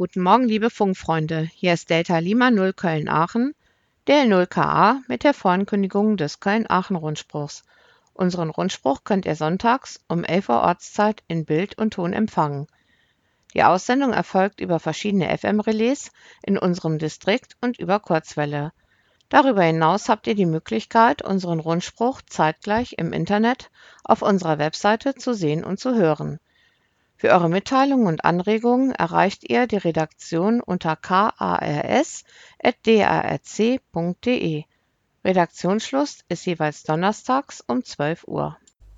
Guten Morgen, liebe Funkfreunde. Hier ist Delta Lima 0 Köln-Aachen, DL0KA mit der Vorankündigung des Köln-Aachen-Rundspruchs. Unseren Rundspruch könnt ihr sonntags um 11 Uhr Ortszeit in Bild und Ton empfangen. Die Aussendung erfolgt über verschiedene FM-Relais in unserem Distrikt und über Kurzwelle. Darüber hinaus habt ihr die Möglichkeit, unseren Rundspruch zeitgleich im Internet auf unserer Webseite zu sehen und zu hören. Für eure Mitteilungen und Anregungen erreicht ihr die Redaktion unter kars@drc.de. Redaktionsschluss ist jeweils donnerstags um 12 Uhr.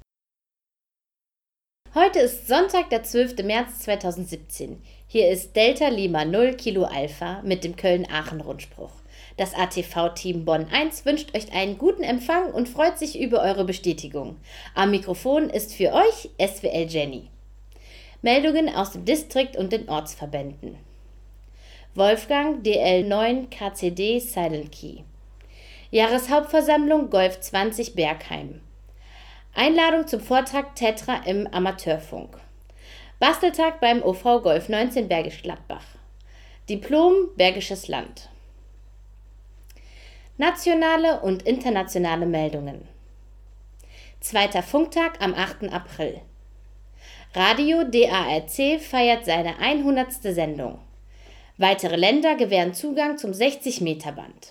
Heute ist Sonntag, der 12. März 2017. Hier ist Delta Lima 0 Kilo Alpha mit dem Köln-Aachen-Rundspruch. Das ATV-Team Bonn 1 wünscht euch einen guten Empfang und freut sich über eure Bestätigung. Am Mikrofon ist für euch SWL Jenny. Meldungen aus dem Distrikt und den Ortsverbänden. Wolfgang DL9 KCD Silent Key. Jahreshauptversammlung Golf 20 Bergheim. Einladung zum Vortrag Tetra im Amateurfunk. Basteltag beim OV Golf 19 Bergisch Gladbach. Diplom Bergisches Land. Nationale und internationale Meldungen. Zweiter Funktag am 8. April. Radio DARC feiert seine 100. Sendung. Weitere Länder gewähren Zugang zum 60-Meter-Band.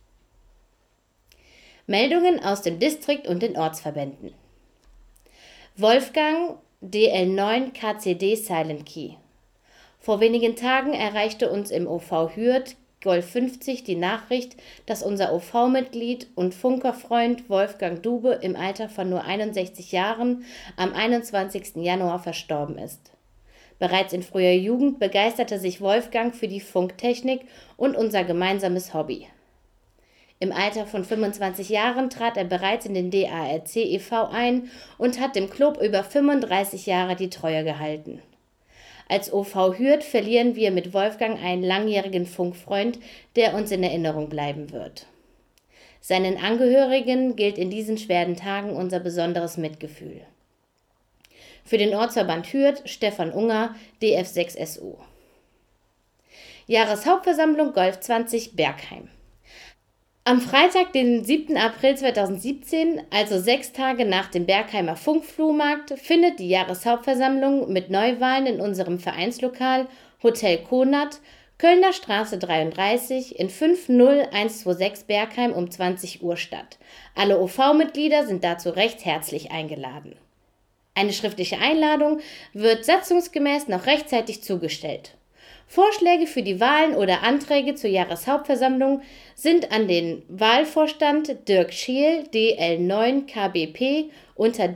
Meldungen aus dem Distrikt und den Ortsverbänden. Wolfgang DL9 KCD Silent Key. Vor wenigen Tagen erreichte uns im OV Hürth Golf 50 die Nachricht, dass unser OV-Mitglied und Funkerfreund Wolfgang Dube im Alter von nur 61 Jahren am 21. Januar verstorben ist. Bereits in früher Jugend begeisterte sich Wolfgang für die Funktechnik und unser gemeinsames Hobby. Im Alter von 25 Jahren trat er bereits in den DARC e.V. ein und hat dem Club über 35 Jahre die Treue gehalten. Als OV Hürth verlieren wir mit Wolfgang einen langjährigen Funkfreund, der uns in Erinnerung bleiben wird. Seinen Angehörigen gilt in diesen schweren Tagen unser besonderes Mitgefühl. Für den Ortsverband Hürth Stefan Unger, DF6SU. Jahreshauptversammlung Golf 20 Bergheim. Am Freitag, den 7. April 2017, also 6 Tage nach dem Bergheimer Funkflohmarkt, findet die Jahreshauptversammlung mit Neuwahlen in unserem Vereinslokal Hotel Konat, Kölner Straße 33 in 50126 Bergheim um 20 Uhr statt. Alle OV-Mitglieder sind dazu recht herzlich eingeladen. Eine schriftliche Einladung wird satzungsgemäß noch rechtzeitig zugestellt. Vorschläge für die Wahlen oder Anträge zur Jahreshauptversammlung sind an den Wahlvorstand Dirk Scheel, DL9KBP unter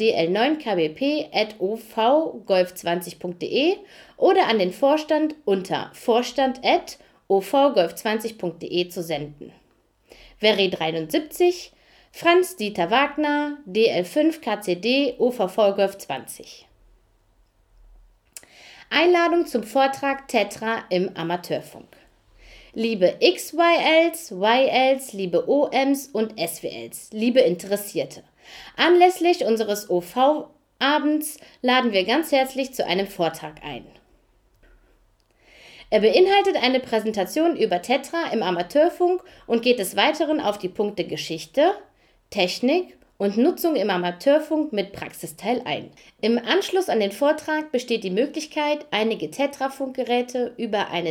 dl9kbp@ovgolf20.de oder an den Vorstand unter vorstand@ovgolf20.de zu senden. Verri 73, Franz-Dieter Wagner, DL5KCD, OVV Golf 20. Einladung zum Vortrag Tetra im Amateurfunk. Liebe XYLs, YLs, liebe OMs und SWLs, liebe Interessierte. Anlässlich unseres OV-Abends laden wir ganz herzlich zu einem Vortrag ein. Er beinhaltet eine Präsentation über Tetra im Amateurfunk und geht des Weiteren auf die Punkte Geschichte, Technik und Nutzung im Amateurfunk mit Praxisteil ein. Im Anschluss an den Vortrag besteht die Möglichkeit, einige Tetra-Funkgeräte über eine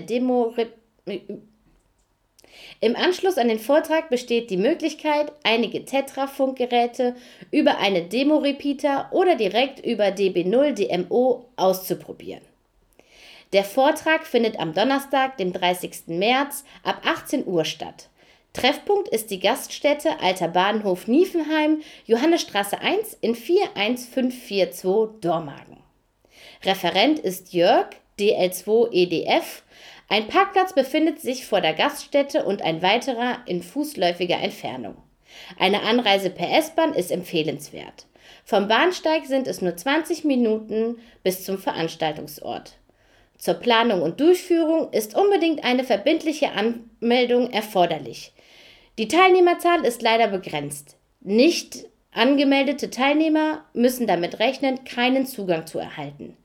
Demo-Repeater oder direkt über DB0 DMO auszuprobieren. Der Vortrag findet am Donnerstag, dem 30. März ab 18 Uhr statt. Treffpunkt ist die Gaststätte Alter Bahnhof Niefenheim, Johannesstraße 1 in 41542 Dormagen. Referent ist Jörg, DL2EDF. Ein Parkplatz befindet sich vor der Gaststätte und ein weiterer in fußläufiger Entfernung. Eine Anreise per S-Bahn ist empfehlenswert. Vom Bahnsteig sind es nur 20 Minuten bis zum Veranstaltungsort. Zur Planung und Durchführung ist unbedingt eine verbindliche Anmeldung erforderlich. Die Teilnehmerzahl ist leider begrenzt. Nicht angemeldete Teilnehmer müssen damit rechnen, keinen Zugang zu erhalten.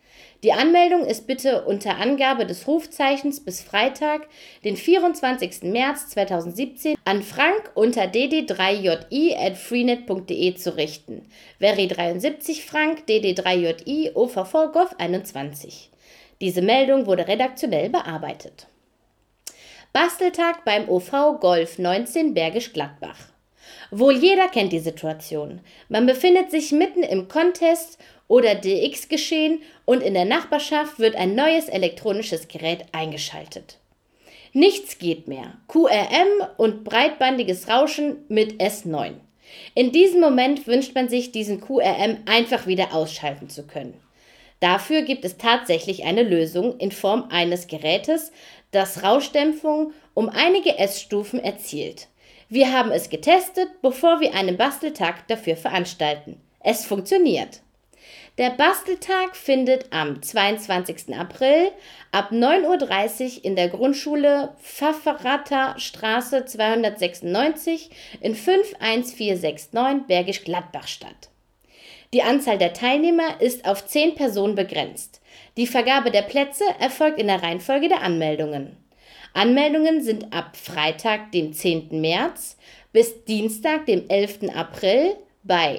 Die Anmeldung ist bitte unter Angabe des Rufzeichens bis Freitag, den 24. März 2017, an Frank unter dd3ji@freenet.de zu richten. Veri 73 Frank, dd3ji, OVV Golf 21. Diese Meldung wurde redaktionell bearbeitet. Basteltag beim OV Golf 19 Bergisch Gladbach. Wohl jeder kennt die Situation. Man befindet sich mitten im Contest oder DX-Geschehen und in der Nachbarschaft wird ein neues elektronisches Gerät eingeschaltet. Nichts geht mehr. QRM und breitbandiges Rauschen mit S9. In diesem Moment wünscht man sich, diesen QRM einfach wieder ausschalten zu können. Dafür gibt es tatsächlich eine Lösung in Form eines Gerätes, das Rauschdämpfung um einige S-Stufen erzielt. Wir haben es getestet, bevor wir einen Basteltag dafür veranstalten. Es funktioniert. Der Basteltag findet am 22. April ab 9:30 Uhr in der Grundschule Pfafferater Straße 296 in 51469 Bergisch Gladbach statt. Die Anzahl der Teilnehmer ist auf 10 Personen begrenzt. Die Vergabe der Plätze erfolgt in der Reihenfolge der Anmeldungen. Anmeldungen sind ab Freitag, dem 10. März bis Dienstag, dem 11. April bei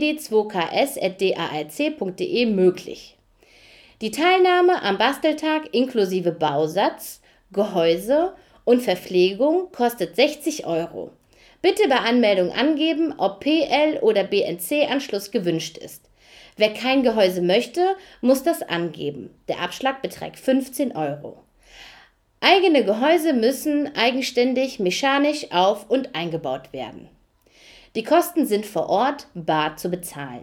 dd2ks@darc.de möglich. Die Teilnahme am Basteltag inklusive Bausatz, Gehäuse und Verpflegung kostet 60 €. Bitte bei Anmeldung angeben, ob PL- oder BNC-Anschluss gewünscht ist. Wer kein Gehäuse möchte, muss das angeben. Der Abschlag beträgt 15 €. Eigene Gehäuse müssen eigenständig mechanisch auf- und eingebaut werden. Die Kosten sind vor Ort bar zu bezahlen.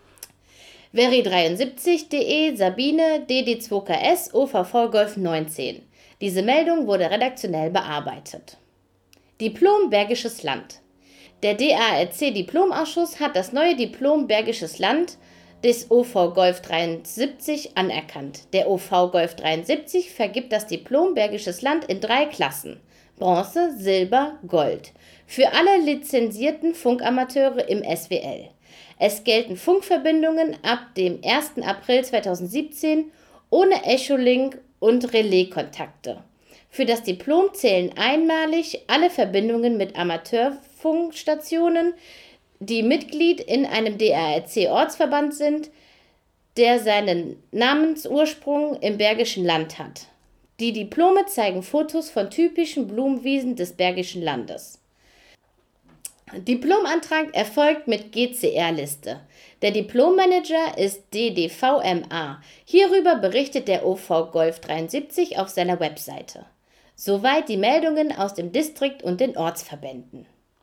Veri73.de Sabine dd2ks OVV Golf 19. Diese Meldung wurde redaktionell bearbeitet. Diplom Bergisches Land. Der DARC-Diplomausschuss hat das neue Diplom Bergisches Land des OV Golf 73 anerkannt. Der OV Golf 73 vergibt das Diplom Bergisches Land in 3 Klassen: Bronze, Silber, Gold. Für alle lizenzierten Funkamateure im SWL. Es gelten Funkverbindungen ab dem 1. April 2017 ohne Echolink und Relaiskontakte. Für das Diplom zählen einmalig alle Verbindungen mit Amateurfunkstationen, die Mitglied in einem DARC-Ortsverband sind, der seinen Namensursprung im Bergischen Land hat. Die Diplome zeigen Fotos von typischen Blumenwiesen des Bergischen Landes. Diplomantrag erfolgt mit GCR-Liste. Der Diplommanager ist DDVMA. Hierüber berichtet der OV Golf 73 auf seiner Webseite. Soweit die Meldungen aus dem Distrikt und den Ortsverbänden.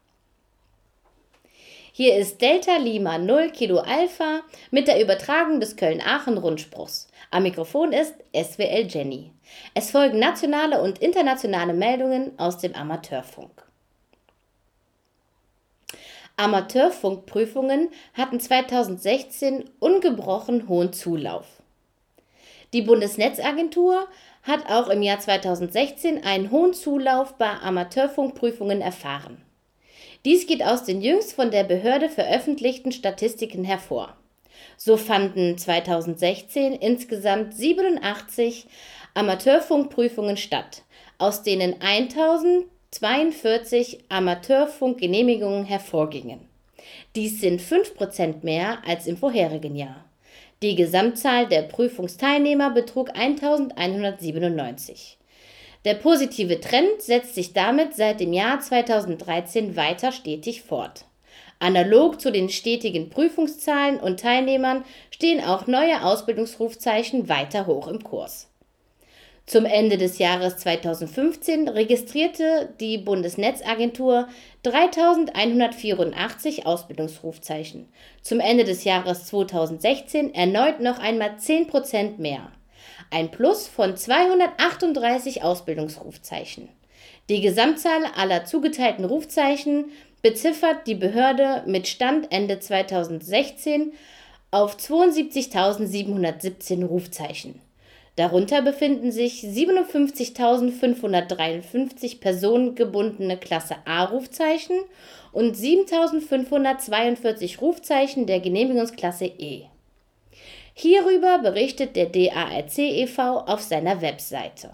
Hier ist Delta Lima 0 Kilo Alpha mit der Übertragung des Köln-Aachen-Rundspruchs. Am Mikrofon ist SWL Jenny. Es folgen nationale und internationale Meldungen aus dem Amateurfunk. Amateurfunkprüfungen hatten 2016 ungebrochen hohen Zulauf. Die Bundesnetzagentur hat auch im Jahr 2016 einen hohen Zulauf bei Amateurfunkprüfungen erfahren. Dies geht aus den jüngst von der Behörde veröffentlichten Statistiken hervor. So fanden 2016 insgesamt 87 Amateurfunkprüfungen statt, aus denen 1042 Amateurfunkgenehmigungen hervorgingen. Dies sind 5% mehr als im vorherigen Jahr. Die Gesamtzahl der Prüfungsteilnehmer betrug 1197. Der positive Trend setzt sich damit seit dem Jahr 2013 weiter stetig fort. Analog zu den stetigen Prüfungszahlen und Teilnehmern stehen auch neue Ausbildungsrufzeichen weiter hoch im Kurs. Zum Ende des Jahres 2015 registrierte die Bundesnetzagentur 3.184 Ausbildungsrufzeichen. Zum Ende des Jahres 2016 erneut noch einmal 10% mehr. Ein Plus von 238 Ausbildungsrufzeichen. Die Gesamtzahl aller zugeteilten Rufzeichen beziffert die Behörde mit Stand Ende 2016 auf 72.717 Rufzeichen. Darunter befinden sich 57.553 personengebundene Klasse A-Rufzeichen und 7.542 Rufzeichen der Genehmigungsklasse E. Hierüber berichtet der DARC e.V. auf seiner Webseite.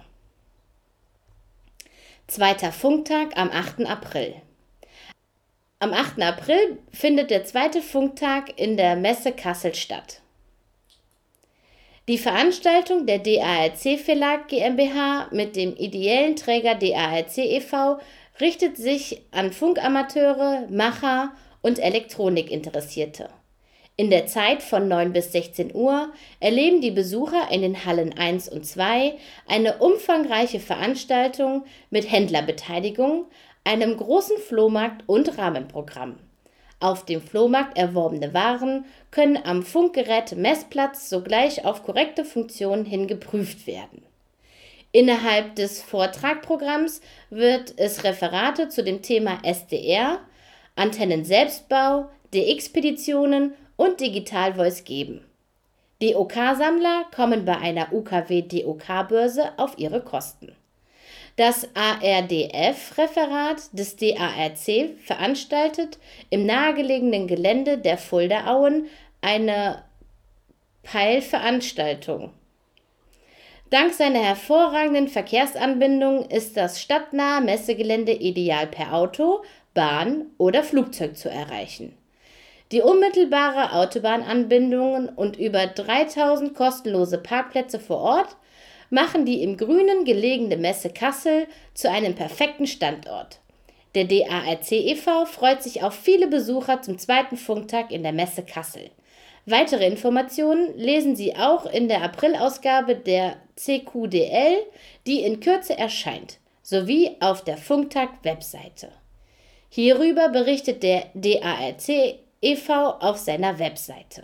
Zweiter Funktag am 8. April. Am 8. April findet der zweite Funktag in der Messe Kassel statt. Die Veranstaltung der DARC Verlag GmbH mit dem ideellen Träger DARC e.V. richtet sich an Funkamateure, Macher und Elektronikinteressierte. In der Zeit von 9 bis 16 Uhr erleben die Besucher in den Hallen 1 und 2 eine umfangreiche Veranstaltung mit Händlerbeteiligung, einem großen Flohmarkt und Rahmenprogramm. Auf dem Flohmarkt erworbene Waren können am Funkgerät Messplatz sogleich auf korrekte Funktionen hin geprüft werden. Innerhalb des Vortragprogramms wird es Referate zu dem Thema SDR, Antennenselbstbau, DX-Petitionen und Digital Voice geben. DOK-Sammler kommen bei einer UKW-DOK-Börse auf ihre Kosten. Das ARDF-Referat des DARC veranstaltet im nahegelegenen Gelände der Fuldaauen eine Peilveranstaltung. Dank seiner hervorragenden Verkehrsanbindung ist das stadtnahe Messegelände ideal per Auto, Bahn oder Flugzeug zu erreichen. Die unmittelbare Autobahnanbindungen und über 3000 kostenlose Parkplätze vor Ort machen die im Grünen gelegene Messe Kassel zu einem perfekten Standort. Der DARC e.V. freut sich auf viele Besucher zum zweiten Funktag in der Messe Kassel. Weitere Informationen lesen Sie auch in der Aprilausgabe der CQDL, die in Kürze erscheint, sowie auf der Funktag-Webseite. Hierüber berichtet der DARC e.V. auf seiner Webseite.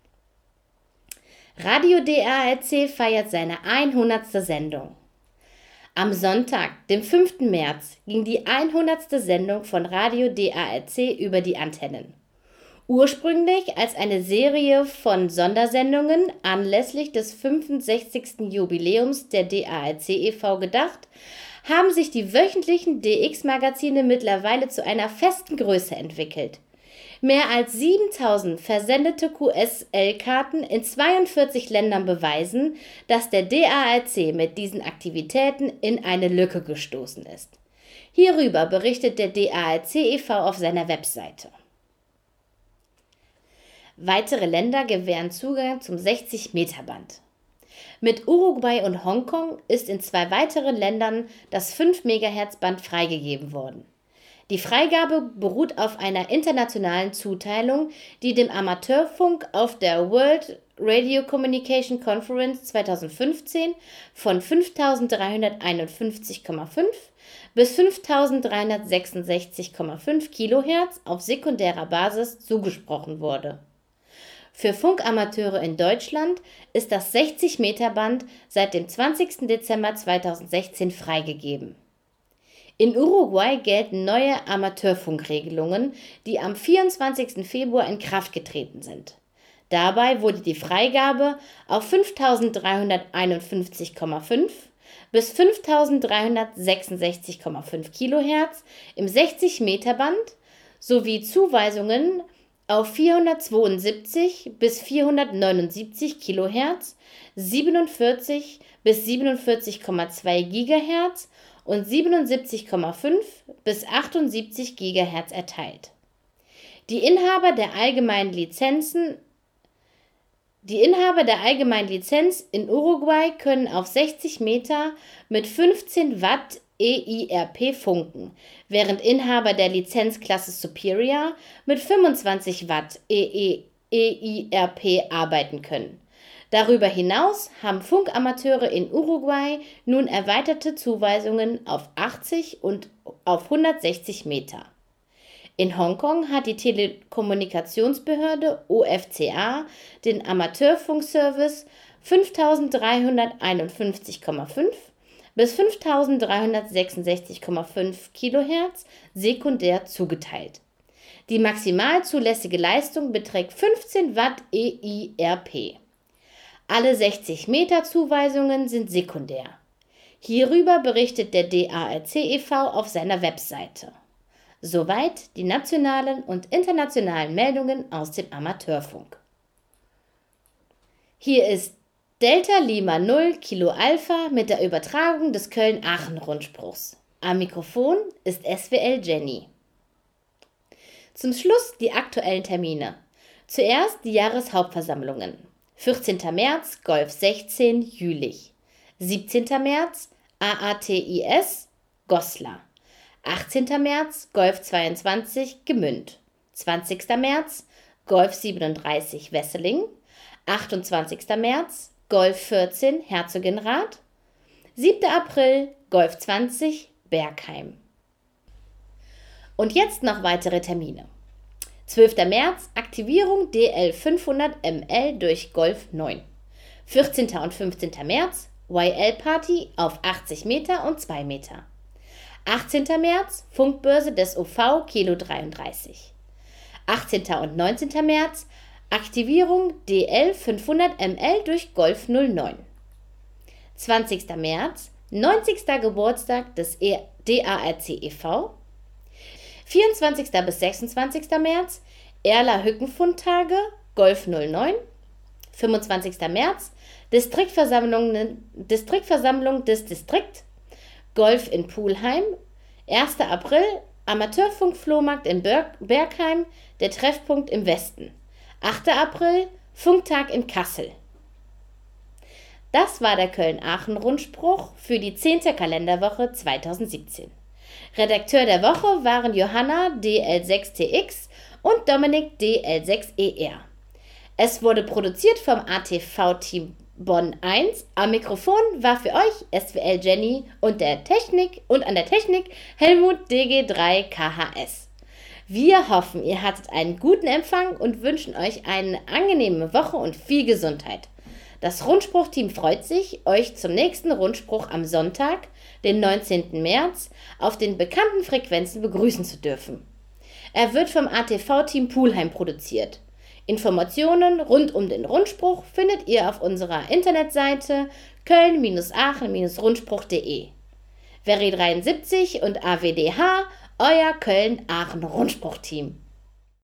Radio DARC feiert seine 100. Sendung. Am Sonntag, dem 5. März, ging die 100. Sendung von Radio DARC über die Antennen. Ursprünglich als eine Serie von Sondersendungen anlässlich des 65. Jubiläums der DARC e.V. gedacht, haben sich die wöchentlichen DX-Magazine mittlerweile zu einer festen Größe entwickelt. Mehr als 7000 versendete QSL-Karten in 42 Ländern beweisen, dass der DARC mit diesen Aktivitäten in eine Lücke gestoßen ist. Hierüber berichtet der DARC e.V. auf seiner Webseite. Weitere Länder gewähren Zugang zum 60-Meter-Band. Mit Uruguay und Hongkong ist in 2 weiteren Ländern das 5-MHz-Band freigegeben worden. Die Freigabe beruht auf einer internationalen Zuteilung, die dem Amateurfunk auf der World Radio Communication Conference 2015 von 5351,5 bis 5366,5 kHz auf sekundärer Basis zugesprochen wurde. Für Funkamateure in Deutschland ist das 60-Meter-Band seit dem 20. Dezember 2016 freigegeben. In Uruguay gelten neue Amateurfunkregelungen, die am 24. Februar in Kraft getreten sind. Dabei wurde die Freigabe auf 5351,5 bis 5366,5 kHz im 60-Meter-Band sowie Zuweisungen auf 472 bis 479 kHz, 47 bis 47,2 GHz und 77,5 bis 78 GHz erteilt. Die Inhaber der allgemeinen Lizenz in Uruguay können auf 60 Meter mit 15 Watt EIRP funken, während Inhaber der Lizenzklasse Superior mit 25 Watt EIRP arbeiten können. Darüber hinaus haben Funkamateure in Uruguay nun erweiterte Zuweisungen auf 80 und auf 160 Meter. In Hongkong hat die Telekommunikationsbehörde OFCA den Amateurfunkservice 5351,5 bis 5366,5 kHz sekundär zugeteilt. Die maximal zulässige Leistung beträgt 15 Watt EIRP. Alle 60 Meter Zuweisungen sind sekundär. Hierüber berichtet der DARC e.V. auf seiner Webseite. Soweit die nationalen und internationalen Meldungen aus dem Amateurfunk. Hier ist Delta Lima 0 Kilo Alpha mit der Übertragung des Köln-Aachen-Rundspruchs. Am Mikrofon ist SWL Jenny. Zum Schluss die aktuellen Termine. Zuerst die Jahreshauptversammlungen. 14. März Golf 16 Jülich. 17. März AATIS Goslar. 18. März Golf 22 Gmünd. 20. März Golf 37 Wesseling. 28. März Golf 14 Herzogenrath. 7. April Golf 20 Bergheim. Und jetzt noch weitere Termine. 12. März Aktivierung DL 500 ml durch Golf 9. 14. und 15. März YL-Party auf 80 Meter und 2 Meter. 18. März Funkbörse des OV Kilo 33. 18. und 19. März Aktivierung DL 500 ml durch Golf 09. 20. März 90. Geburtstag des DARC e.V. 24. bis 26. März Erla Hückenfundtage Golf 09. 25. März Distriktversammlung des Distrikt Golf in Pulheim. 1. April Amateurfunk-Flohmarkt in Bergheim, der Treffpunkt im Westen. 8. April Funktag in Kassel. Das war der Köln-Aachen-Rundspruch für die 10. Kalenderwoche 2017. Redakteur der Woche waren Johanna DL6TX und Dominik DL6ER. Es wurde produziert vom ATV-Team Bonn 1. Am Mikrofon war für euch SWL Jenny und an der Technik Helmut DG3 KHS. Wir hoffen, ihr hattet einen guten Empfang und wünschen euch eine angenehme Woche und viel Gesundheit. Das Rundspruchteam freut sich, euch zum nächsten Rundspruch am Sonntag, den 19. März, auf den bekannten Frequenzen begrüßen zu dürfen. Er wird vom ATV-Team Pulheim produziert. Informationen rund um den Rundspruch findet ihr auf unserer Internetseite köln-aachen-rundspruch.de. Verri 73 und AWDH, euer Köln-Aachen-Rundspruchteam.